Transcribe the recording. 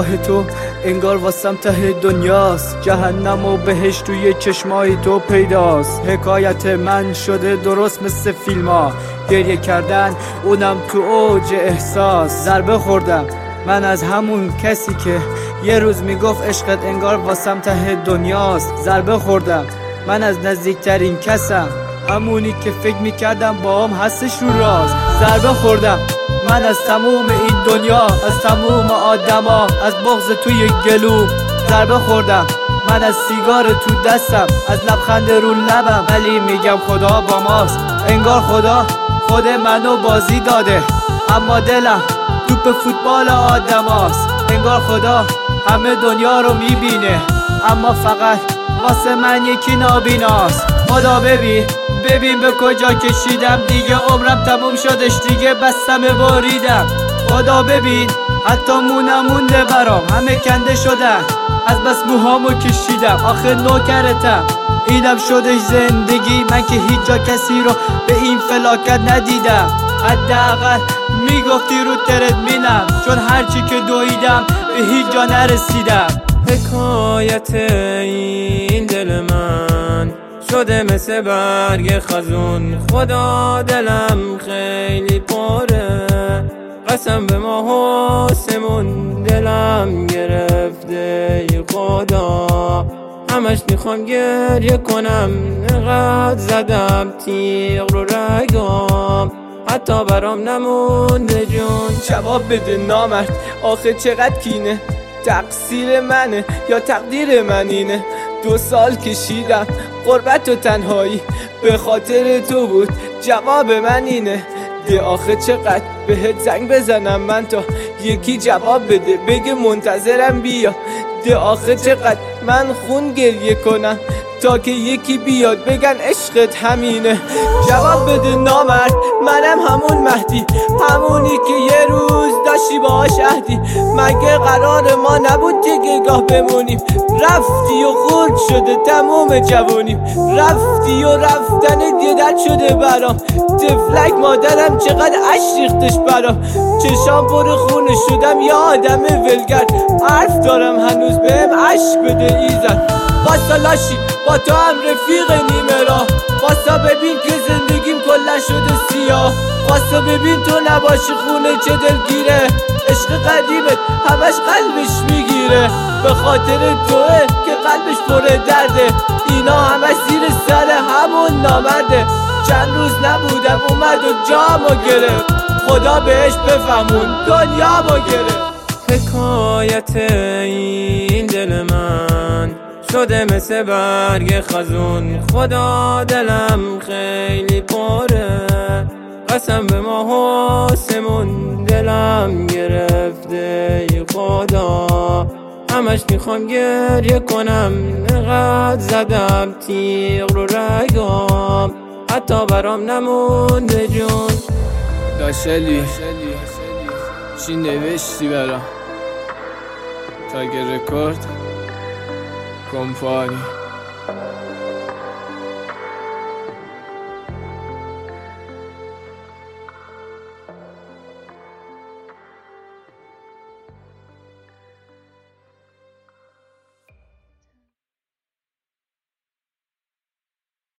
نگاه تو انگار واسم ته دنیاست، جهنم و بهشت توی چشمای تو پیداست. حکایت من شده درست مثل فیلما، گریه کردن اونم تو اوج احساس. ضربه خوردم من از همون کسی که یه روز میگفت عشقت انگار واسم ته دنیاست. ضربه خوردم من از نزدیکترین کسم، همونی که فکر میکردم با هم هستش رو راست. ضربه خوردم من از تموم این دنیا، از تموم آدما، از بغض توی گلوم. ضربه خوردم من از سیگار تو دستم، از لبخند رو لبم، ولی میگم خدا با ماست. انگار خدا خود منو بازی داده، اما دلم توپ فوتبال آدماست. انگار خدا همه دنیا رو میبینه، اما فقط واسه من یکی نابیناست. خدا ببین به کجا کشیدم، دیگه عمرم تموم شدش، دیگه بستم باریدم. خدا ببین حتی مونده برام، همه کنده شدن از بس موهامو کشیدم. آخه نوکرتم اینم شدش زندگی، من که هیچ جا کسی رو به این فلاکت ندیدم. حداقل میگفتی رو ترد مینم، چون هرچی که دویدم به هیچ جا نرسیدم. حکایت این دل من شده مثل برگ خزون، خدا دلم خیلی پره، قسم به ما حسمون دلم گرفته ای خدا. همش میخوام گریه کنم، نقد زدم تیغ رو رگام، حتی برام نمونده جون. جواب بده نامرد، آخه چقدر کینه، تقصیر منه یا تقدیر من اینه؟ 2 سال کشیدم غربت و تنهایی، به خاطر تو بود، جواب من اینه. ده آخه چقدر بهت زنگ بزنم من تا یکی جواب بده، بگه منتظرم بیا. ده آخه چقدر من خون گریه کنم تا که یکی بیاد بگن عشقت همینه. جواب بده نامرد، منم همون مهدی، همونی که یه روز داشتی باهاش عهدی. مگه قرار ما نبود دیگه گاه بمونیم؟ رفتی و خورد شده تموم جوونیم، رفتی و رفتن یه درد شده برام. تفلک مادرم چقدر عشق ریختش برام، چشام پر خونه شدم یا آدم ولگرد. حرف دارم هنوز بهم عشق بده ایزد. واسا لاشی با تو هم رفیق نیمه راه، واسا ببین که زندگیم کلا شده سیاه، واسا ببین تو نباشی خونه چه دلگیره. عشق قدیمت همش قلبش میگیره، به خاطر توه که قلبش پر درده. اینا همش زیر سر همون نامرده، چند روز نبودم اومد و جامو گرفت، خدا بهش بفهمون دنیامو گرفت. حکایت این دل من شده مثل برگ خزون، خدا دلم خیلی پره، قسم به ما حسمون دلم گرفته ای خدا. همش میخوام گریه کنم، نقد زدم تیغ رو رگام، حتی برام نمونده جون. داشلی چی نوشتی برام؟ تاگر رکورد کمپانی.